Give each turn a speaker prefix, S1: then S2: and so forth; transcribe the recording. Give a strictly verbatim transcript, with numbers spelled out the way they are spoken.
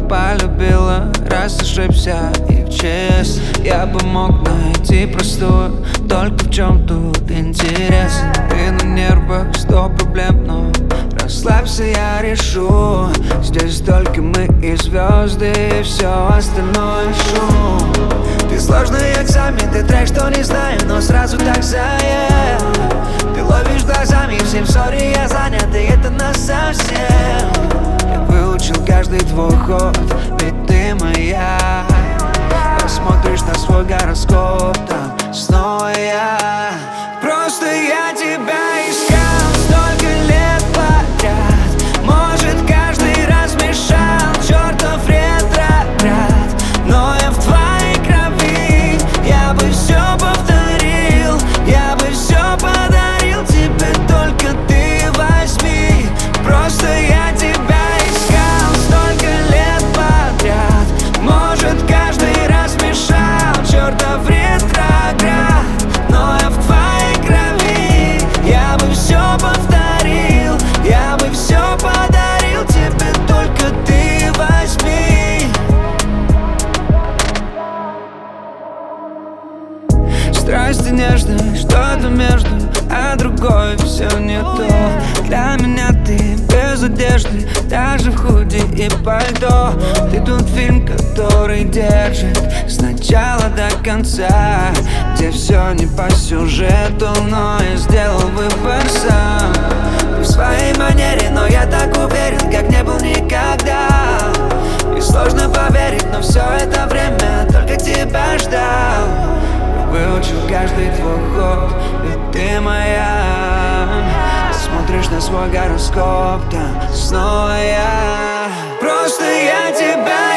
S1: полюбила, раз ошибся и в честь. Я бы мог найти простую, только в чем тут интерес. Ты на нервах, сто проблем, но расслабься, я решу. Здесь только мы и звезды, и все остальное шум. Ты сложный экзамен, ты трек, что не знаю, но сразу так заел. Ты ловишь глазами, всем сори, я занят, и это насовсем. Я выучил каждый твой ход, ведь ты моя. Посмотришь на свой гороскоп, там снова я. Просто я тебя искал столько лет подряд. Может, каждый раз мешал чертов ретроград, но я в твоей крови. Я бы все повторил, я бы все подарил тебе, только ты возьми. Просто я тебя искал столько лет подряд. Может, каждый раз мешал чертов ретроград, но я в твоей крови. Я бы все повторил, я бы все подарил тебе, только ты возьми. Страсть и нежность, что-то между, а другое все не то. Для меня ты без одежды, даже в худи и пальто. Ты тот фильм, который держит с начала до конца, где все не по сюжету, но я сделал выбор сам. Ты в своей манере, но я так уверен, как не был никогда. И сложно поверить, но все это время только тебя ждал. Выучил каждый твой ход, ведь ты моя. Смотришь на свой гороскоп, там снова я. Просто я тебя